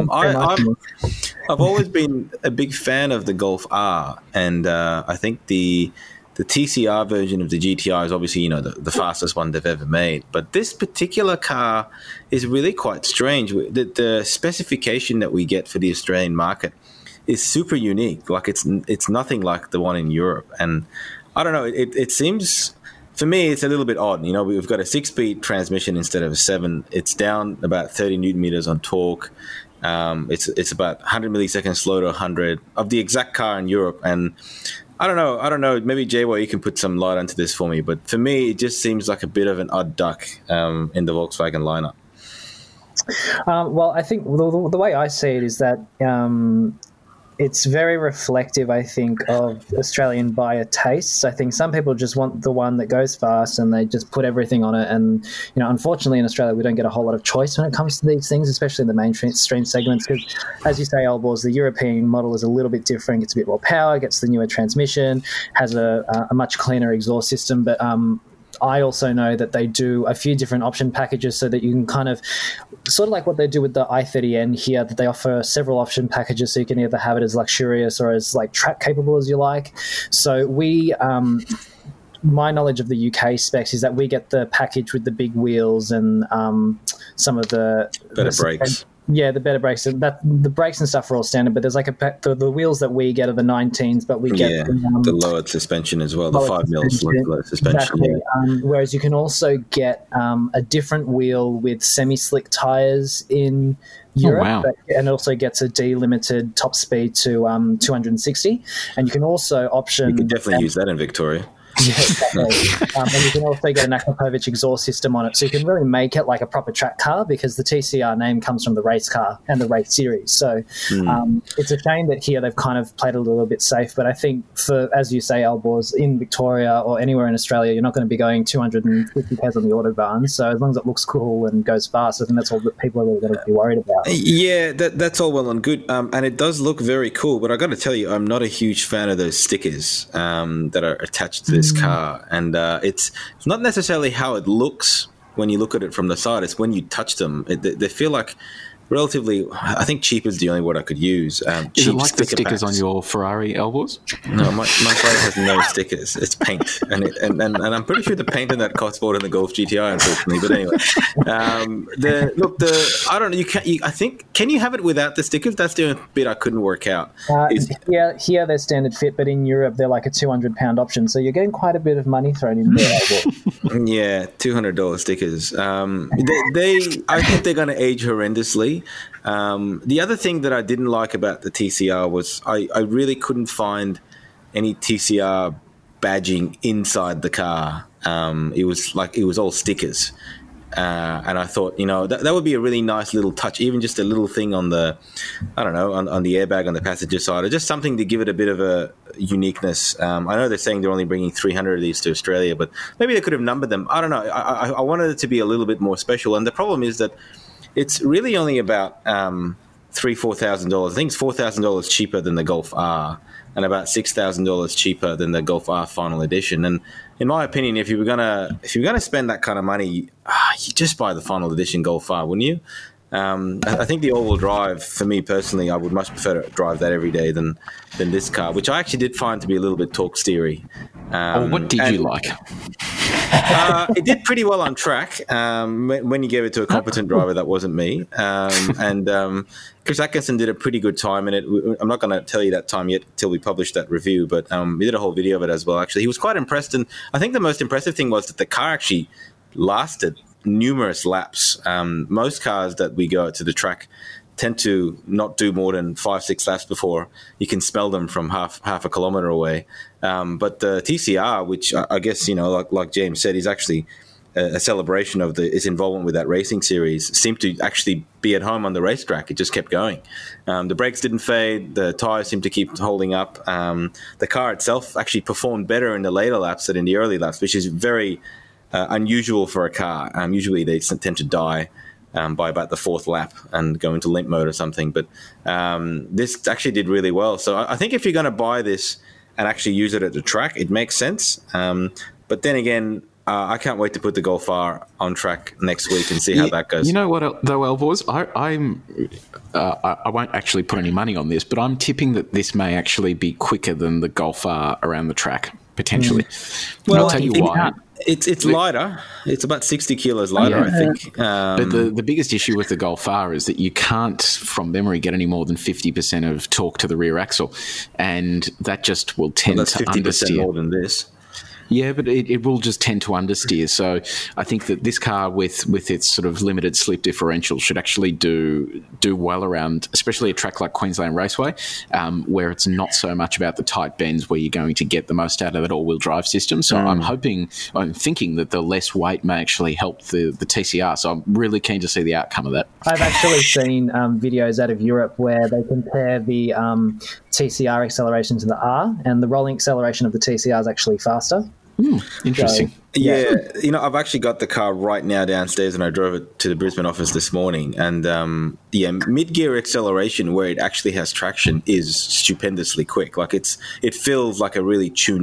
I've always been a big fan of the Golf R, and I think the TCR version of the GTI is obviously, the fastest one they've ever made. But this particular car is really quite strange. The specification that we get for the Australian market is super unique. Like it's nothing like the one in Europe. And I don't know, it seems, for me, it's a little bit odd. We've got a 6-speed transmission instead of a 7. It's down about 30 Newton meters on torque. It's about 100 milliseconds slow to 100 of the exact car in Europe. And I don't know. Maybe JY, you can put some light onto this for me. But for me, it just seems like a bit of an odd duck in the Volkswagen lineup. Well, I think the way I see it is that it's very reflective, I think, of Australian buyer tastes. I think some people just want the one that goes fast and they just put everything on it. And, unfortunately in Australia, we don't get a whole lot of choice when it comes to these things, especially in the mainstream segments. Because, as you say, Albors, the European model is a little bit different. Gets a bit more power, gets the newer transmission, has a much cleaner exhaust system. But I also know that they do a few different option packages so that you can kind of, sort of like what they do with the i30N here, that they offer several option packages so you can either have it as luxurious or as like track capable as you like. So my knowledge of the UK specs is that we get the package with the big wheels and some of the better brakes. Yeah, the better brakes. The brakes and stuff are all standard, but there's like the wheels that we get are the 19s, but we get the lowered suspension as well, the 5 mils lower suspension. Exactly. Yeah. Whereas you can also get a different wheel with semi-slick tires in Europe, and it also gets a delimited top speed to 260. And you can also option. You could definitely use that in Victoria. Yeah, exactly. And you can also get an Akrapovic exhaust system on it, so you can really make it like a proper track car, because the TCR name comes from the race car and the race series. So it's a shame that here they've kind of played a little bit safe, but I think for, as you say, Albors, in Victoria or anywhere in Australia, you're not going to be going 250 k's on the Autobahn, so as long as it looks cool and goes fast, I think that's all that people are really going to be worried about. Yeah, that's all well and good, and it does look very cool, but I got to tell you, I'm not a huge fan of those stickers that are attached to this car, and it's not necessarily how it looks when you look at it from the side, it's when you touch them. They feel like relatively, I think cheap is the only word I could use. Is it like the stickers on your Ferrari Albors? No, my Ferrari has no stickers. It's paint, and I'm pretty sure the paint in that costs more than the Golf GTI, unfortunately. But anyway, I don't know. I think, can you have it without the stickers? That's the only bit I couldn't work out. Here they're standard fit, but in Europe they're like a £200 option, so you're getting quite a bit of money thrown in there. Yeah, $200 stickers. I think they're going to age horrendously. The other thing that I didn't like about the TCR was I really couldn't find any TCR badging inside the car. It was all stickers. And I thought, that would be a really nice little touch, even just a little thing on the, I don't know, on the airbag on the passenger side, or just something to give it a bit of a uniqueness. I know they're saying they're only bringing 300 of these to Australia, but maybe they could have numbered them. I don't know. I wanted it to be a little bit more special. And the problem is that it's really only about $4,000. I think it's $4,000 cheaper than the Golf R, and about $6,000 cheaper than the Golf R Final Edition. And in my opinion, if you were gonna spend that kind of money, you just buy the Final Edition Golf R, wouldn't you? I think the all-wheel drive, for me personally, I would much prefer to drive that every day than this car, which I actually did find to be a little bit torque steery. What did you like? It did pretty well on track. When you gave it to a competent driver, that wasn't me. And Chris Atkinson did a pretty good time in it. I'm not going to tell you that time yet till we publish that review, but we did a whole video of it as well, actually. He was quite impressed, and I think the most impressive thing was that the car actually lasted numerous laps. Most cars that we go out to the track tend to not do more than 5-6 laps before you can smell them from half a kilometer away. But the TCR, which I guess, like James said, is actually a celebration of his involvement with that racing series, seemed to actually be at home on the racetrack. It just kept going. The brakes didn't fade. The tires seemed to keep holding up. The car itself actually performed better in the later laps than in the early laps, which is very unusual for a car. Usually they tend to die by about the fourth lap and go into limp mode or something. But this actually did really well. So I think if you're going to buy this and actually use it at the track, it makes sense. But then again, I can't wait to put the Golf R on track next week and see how that goes. You know what, though, Elvors? I won't actually put any money on this, but I'm tipping that this may actually be quicker than the Golf R around the track, potentially. Well, I'll tell you why. It's lighter. It's about 60 kilos lighter, I think. But the biggest issue with the Golf R is that you can't, from memory, get any more than 50% of torque to the rear axle, and that just will tend to understeer. That's 50% more than this. Yeah, but it will just tend to understeer. So I think that this car with its sort of limited slip differential should actually do well around, especially a track like Queensland Raceway, where it's not so much about the tight bends where you're going to get the most out of that all-wheel drive system. So I'm thinking that the less weight may actually help the TCR. So I'm really keen to see the outcome of that. I've actually seen videos out of Europe where they compare the TCR acceleration to the R, and the rolling acceleration of the TCR is actually faster. Interesting. So, yeah, I've actually got the car right now downstairs, and I drove it to the Brisbane office this morning. And mid-gear acceleration where it actually has traction is stupendously quick. Like it feels like a really tuned up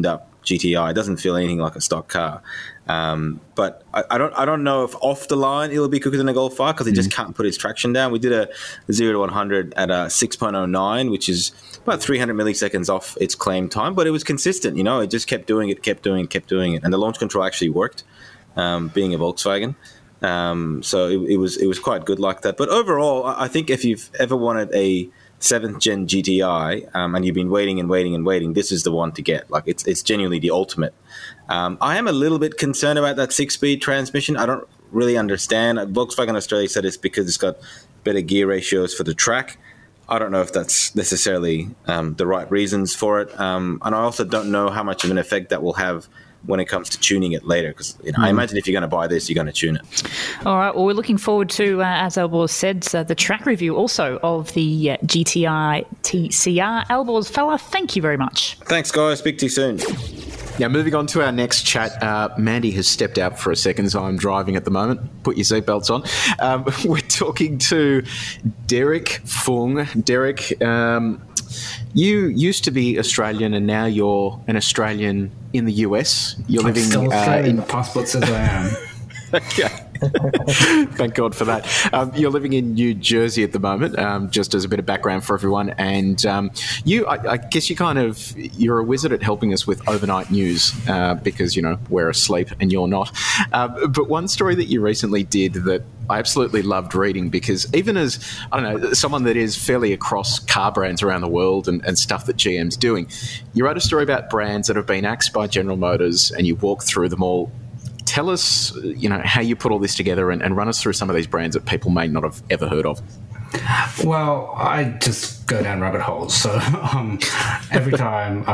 GTI. It doesn't feel anything like a stock car. But I don't know if off the line it'll be quicker than a Golf R because it just can't put its traction down. We did a 0 to 100 at a 6.09, which is about 300 milliseconds off its claim time, but it was consistent. It just kept doing it, and the launch control actually worked, being a Volkswagen. So it was quite good like that. But overall, I think if you've ever wanted a 7th gen GTI and you've been waiting, this is the one to get. Like it's genuinely the ultimate. I am a little bit concerned about that 6-speed transmission. I don't really understand. Volkswagen Australia said it's because it's got better gear ratios for the track. I don't know if that's necessarily the right reasons for it. And I also don't know how much of an effect that will have when it comes to tuning it later, because I imagine if you're going to buy this, you're going to tune it. All right. Well, we're looking forward to, as Alborz said, the track review also of the GTI TCR. Alborz fella, thank you very much. Thanks, guys. Speak to you soon. Now, moving on to our next chat, Mandy has stepped out for a second, so I'm driving at the moment. Put your seatbelts on. We're talking to Derek Fung. Derek, you used to be Australian, and now you're an Australian in the US. You're living still Australian. The passport says I am. Okay. Thank God for that. You're living in New Jersey at the moment, just as a bit of background for everyone. And I guess you're a wizard at helping us with overnight news because, we're asleep and you're not. But one story that you recently did that I absolutely loved reading, because even as, someone that is fairly across car brands around the world and stuff that GM's doing, you wrote a story about brands that have been axed by General Motors and you walk through them all. Tell us, how you put all this together and run us through some of these brands that people may not have ever heard of. Well, I just go down rabbit holes. So every time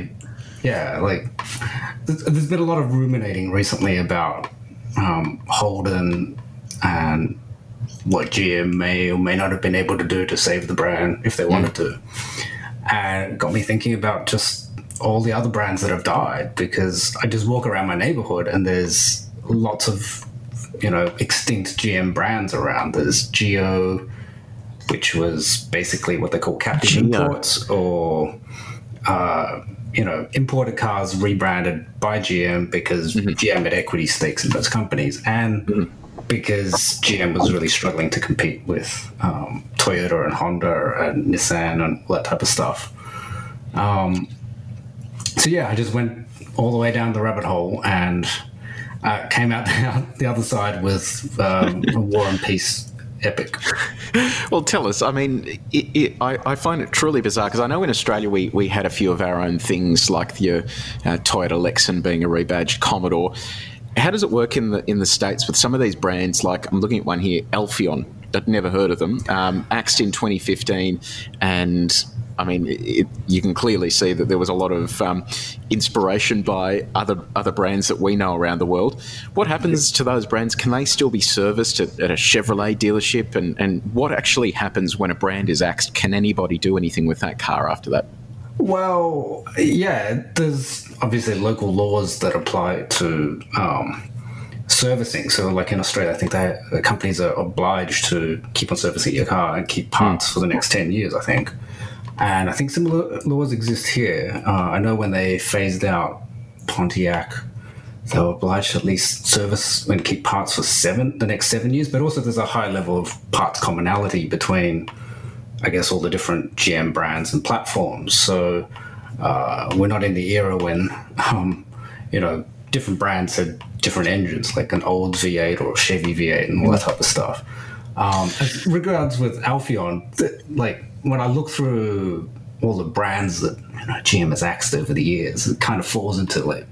there's been a lot of ruminating recently about Holden and what GM may or may not have been able to do to save the brand if they wanted to. And it got me thinking about just all the other brands that have died, because I just walk around my neighborhood and there's lots of, extinct GM brands around. There's Geo, which was basically what they call captive imports, or, imported cars rebranded by GM because GM had equity stakes in those companies, and because GM was really struggling to compete with Toyota and Honda and Nissan and all that type of stuff. So I just went all the way down the rabbit hole and came out the other side with a War and Peace epic. Well, tell us. I mean, I find it truly bizarre, because I know in Australia we had a few of our own things, like the Toyota Lexan being a rebadged Commodore. How does it work in the States with some of these brands? Like, I'm looking at one here, Alphion. I'd never heard of them. Axed in 2015, and I mean, you can clearly see that there was a lot of inspiration by other brands that we know around the world. What happens to those brands? Can they still be serviced at a Chevrolet dealership? And what actually happens when a brand is axed? Can anybody do anything with that car after that? Well, there's obviously local laws that apply to servicing. So like in Australia, I think the companies are obliged to keep on servicing your car and keep parts for the next 10 years, I think. And I think similar laws exist here. I know when they phased out Pontiac, they were obliged to at least service and keep parts for the next 7 years. But also there's a high level of parts commonality between, I guess, all the different GM brands and platforms. So we're not in the era when, different brands had different engines, like an old V8 or a Chevy V8 and all that type of stuff. As regards with Alphion, when I look through all the brands that GM has axed over the years, it kind of falls into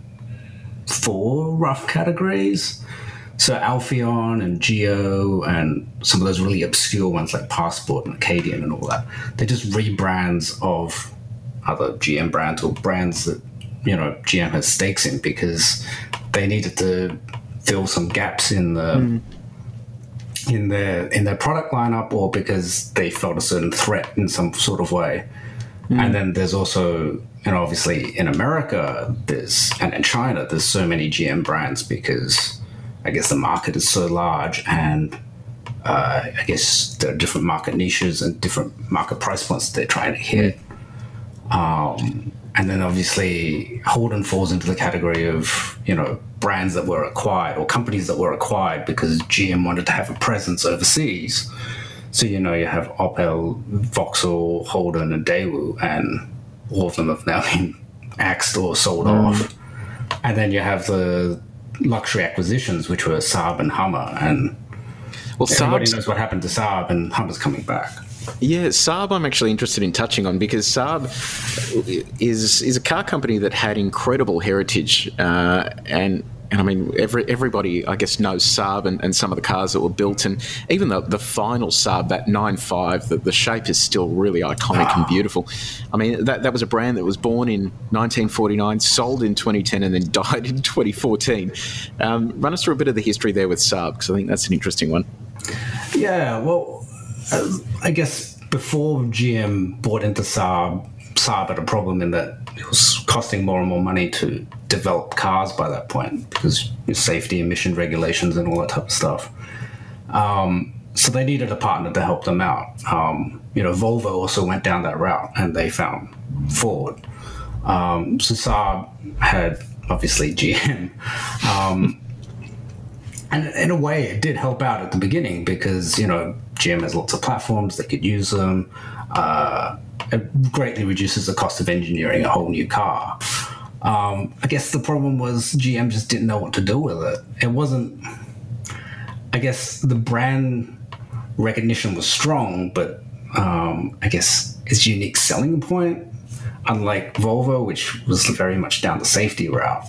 4 rough categories. So Alphion and Geo and some of those really obscure ones like Passport and Acadian and all that, they're just rebrands of other GM brands or brands that GM has stakes in, because they needed to fill some gaps in the in their product lineup, or because they felt a certain threat in some sort of way. And then there's also, obviously in America and in China, there's so many GM brands because I guess the market is so large, and I guess there are different market niches and different market price points that they're trying to hit. And then obviously Holden falls into the category of, brands that were acquired or companies that were acquired because GM wanted to have a presence overseas. So, you have Opel, Vauxhall, Holden, and Daewoo, and all of them have now been axed or sold off. And then you have the luxury acquisitions, which were Saab and Hummer. And everybody knows what happened to Saab, and Hummer's coming back. Yeah, Saab I'm actually interested in touching on, because Saab is a car company that had incredible heritage, and I mean, everybody, I guess, knows Saab and some of the cars that were built, and even the final Saab, that 9.5, the shape is still really iconic and beautiful. I mean, that was a brand that was born in 1949, sold in 2010, and then died in 2014. Run us through a bit of the history there with Saab, because I think that's an interesting one. Yeah, well, I guess before GM bought into Saab had a problem in that it was costing more and more money to develop cars by that point because of safety, emission regulations, and all that type of stuff. So they needed a partner to help them out. Volvo also went down that route, and they found Ford. So Saab had obviously GM. And in a way, it did help out at the beginning because, GM has lots of platforms, they could use them. It greatly reduces the cost of engineering a whole new car. I guess the problem was GM just didn't know what to do with it. It wasn't... I guess the brand recognition was strong, but I guess its unique selling point, unlike Volvo, which was very much down the safety route.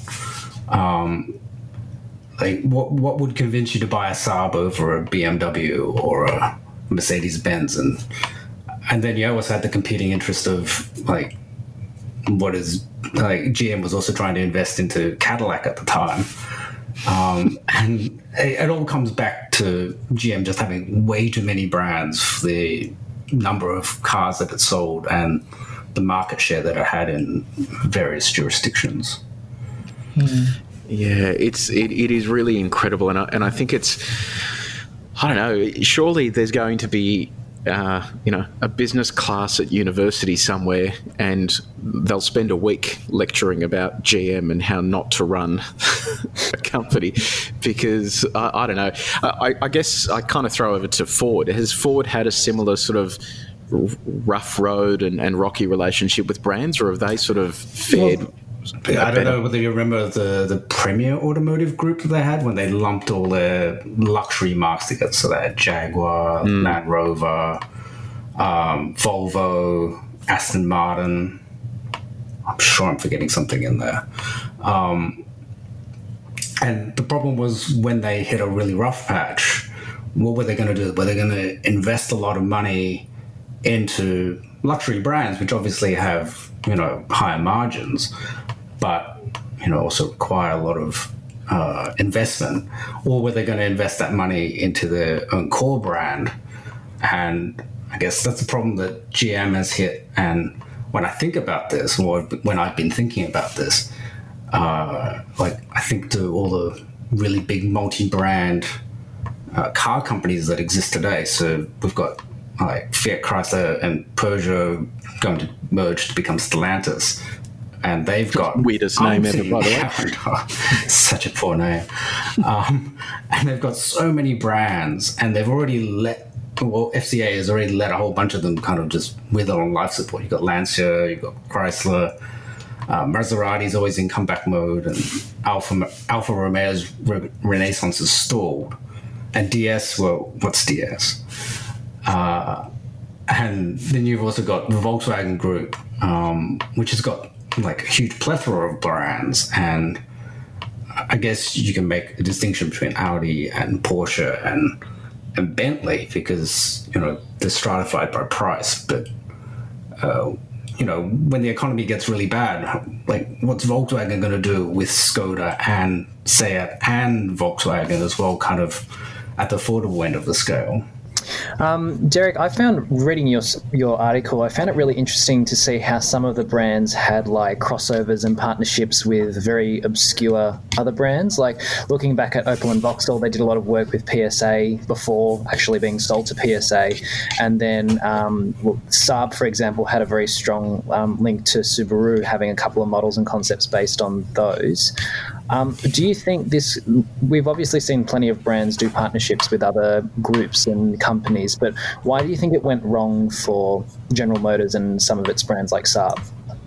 What would convince you to buy a Saab over a BMW or a Mercedes-Benz? And then you always had the competing interest of GM was also trying to invest into Cadillac at the time. And it all comes back to GM just having way too many brands for the number of cars that it sold and the market share that it had in various jurisdictions. Yeah, it is really incredible, and I think it's, I don't know, surely there's going to be a business class at university somewhere, and they'll spend a week lecturing about GM and how not to run a company, because I don't know. I guess I kind of throw over to Ford. Has Ford had a similar sort of rough road and rocky relationship with brands, or have they sort of fared? I don't know whether you remember the Premier Automotive Group that they had when they lumped all their luxury marques together. So they had Jaguar, Land Rover, Volvo, Aston Martin. I'm sure I'm forgetting something in there. And the problem was when they hit a really rough patch, what were they going to do? Were they going to invest a lot of money into luxury brands, which obviously have, higher margins, but also require a lot of investment, or were they going to invest that money into their own core brand? And I guess that's the problem that GM has hit. And when I think about this, or when I've been thinking about this, I think to all the really big multi-brand car companies that exist today. So we've got Fiat Chrysler and Peugeot going to merge to become Stellantis. And they've got... Weirdest name ever, by the way. Such a poor name. And they've got so many brands, and they've already FCA has already let a whole bunch of them kind of just wither on life support. You've got Lancia, you've got Chrysler, Maserati's always in comeback mode, and Alfa Romeo's renaissance is stalled. And DS, well, what's DS? And then you've also got the Volkswagen Group, which has got a huge plethora of brands, and I guess you can make a distinction between Audi and Porsche and Bentley because they're stratified by price. But when the economy gets really bad, what's Volkswagen going to do with Skoda and Seat and Volkswagen as well, kind of at the affordable end of the scale? Derek, I found reading your article, I found it really interesting to see how some of the brands had like crossovers and partnerships with very obscure other brands. Like looking back at Opel and Vauxhall, they did a lot of work with PSA before actually being sold to PSA. And then Saab, for example, had a very strong link to Subaru, having a couple of models and concepts based on those. Do you think this, we've obviously seen plenty of brands do partnerships with other groups and companies, but why do you think it went wrong for General Motors and some of its brands like Saab?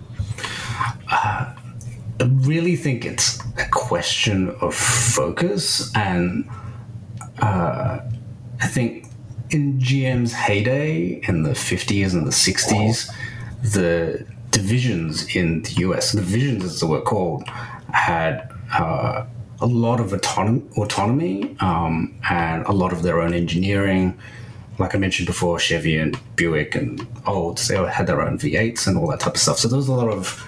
I really think it's a question of focus, and I think in GM's heyday in the 50s and the 60s, the divisions in the US, divisions as they were called, had a lot of autonomy and a lot of their own engineering. Like I mentioned before, Chevy and Buick and Olds, they all had their own V8s and all that type of stuff. So there was a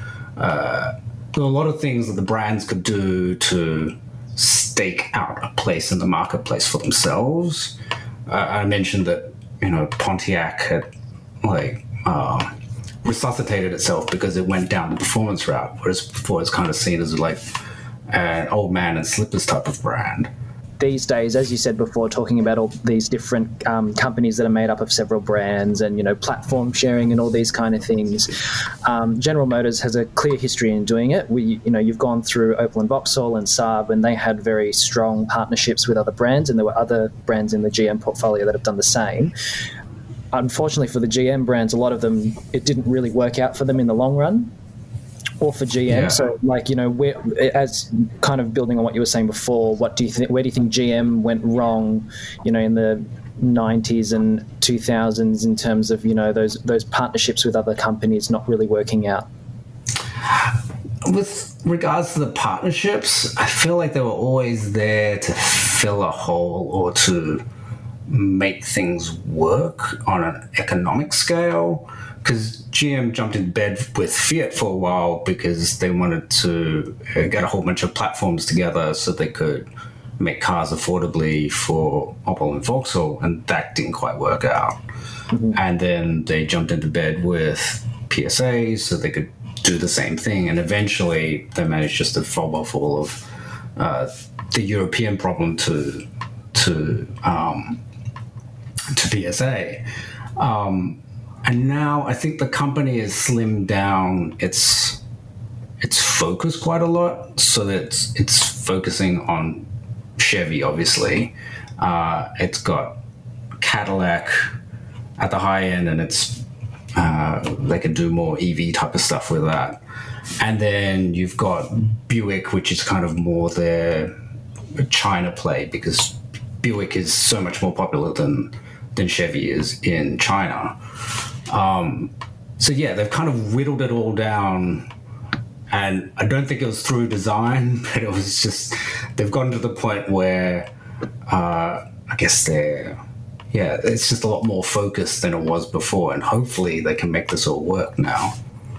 lot of things that the brands could do to stake out a place in the marketplace for themselves. I mentioned that, Pontiac had resuscitated itself because it went down the performance route, whereas before it's kind of seen as like an old man in slippers type of brand. These days, as you said before, talking about all these different companies that are made up of several brands and, platform sharing and all these kind of things, General Motors has a clear history in doing it. You've gone through Opel and Vauxhall and Saab, and they had very strong partnerships with other brands, and there were other brands in the GM portfolio that have done the same. Unfortunately for the GM brands, a lot of them, it didn't really work out for them in the long run. Or for GM, yeah. So as kind of building on what you were saying before, where do you think GM went wrong, in the 90s and 2000s in terms of those partnerships with other companies not really working out? With regards to the partnerships, I feel like they were always there to fill a hole or to make things work on an economic scale. Because GM jumped in bed with Fiat for a while because they wanted to get a whole bunch of platforms together so they could make cars affordably for Opel and Vauxhall, and that didn't quite work out. Mm-hmm. And then they jumped into bed with PSA so they could do the same thing, and eventually they managed just to fob off all of the European problem to PSA. And now I think the company has slimmed down its focus quite a lot, so that it's focusing on Chevy, obviously. It's got Cadillac at the high end, and it's they can do more EV type of stuff with that. And then you've got Buick, which is kind of more their China play, because Buick is so much more popular than Chevy is in China. So yeah, they've kind of whittled it all down, and I don't think it was through design, but it was just they've gotten to the point where I guess it's just a lot more focused than it was before, and hopefully they can make this all work now.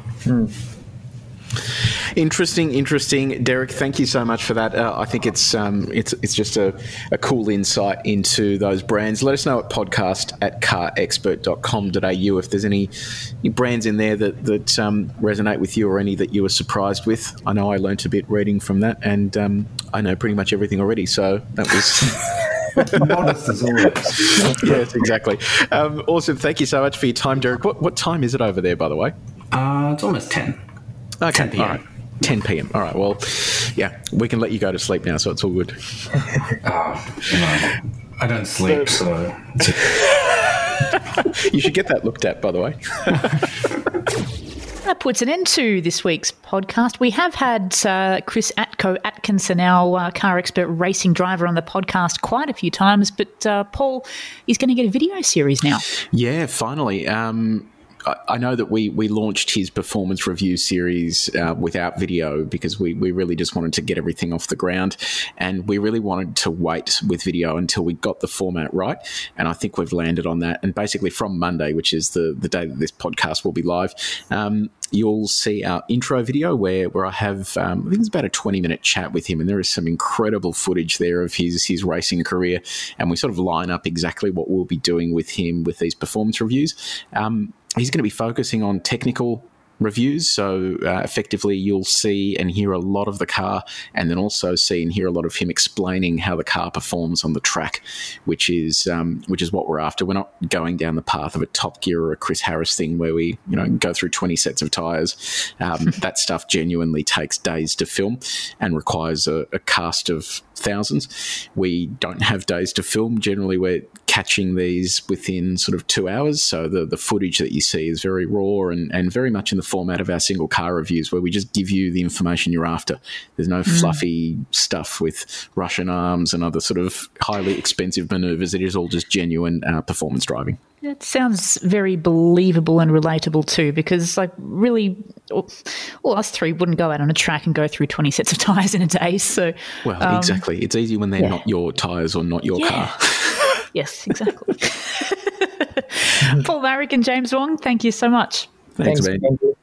Interesting, Derek. Thank you so much for that. I think it's just a cool insight into those brands. Let us know at podcast@carexpert.com.au if there's any brands in there that resonate with you, or any that you were surprised with. I know I learnt a bit reading from that, and I know pretty much everything already. So that was. Modest as always. Yes, exactly. Awesome. Thank you so much for your time, Derek. What time is it over there, by the way? It's almost 10. Okay, 10 p.m. All right. 10 p.m. All right. Well, yeah, we can let you go to sleep now, so it's all good. I don't sleep, so you should get that looked at, by the way. That puts an end to this week's podcast. We have had Chris Atkinson, our car expert racing driver, on the podcast quite a few times, but Paul is going to get a video series now. Yeah, finally. I know that we launched his performance review series without video because we really just wanted to get everything off the ground, and we really wanted to wait with video until we got the format right, and I think we've landed on that. And basically from Monday, which is the day that this podcast will be live, you'll see our intro video where I have, I think it's about a 20-minute chat with him, and there is some incredible footage there of his racing career, and we sort of line up exactly what we'll be doing with him with these performance reviews. He's going to be focusing on technical reviews, so effectively you'll see and hear a lot of the car, and then also see and hear a lot of him explaining how the car performs on the track, which is what we're after. We're not going down the path of a Top Gear or a Chris Harris thing where we go through 20 sets of tyres. That stuff genuinely takes days to film and requires a cast of thousands. We don't have days to film. Generally, we're catching these within sort of 2 hours, so the footage that you see is very raw and very much in the format of our single car reviews, where we just give you the information you're after. There's no fluffy stuff with Russian arms and other sort of highly expensive maneuvers. It is all just genuine performance driving. It sounds very believable and relatable too, because really, all us three wouldn't go out on a track and go through 20 sets of tyres in a day. So, well, exactly. It's easy when they're not your tyres or not your car. Yes, exactly. Paul Marrick and James Wong, thank you so much. Thanks, man.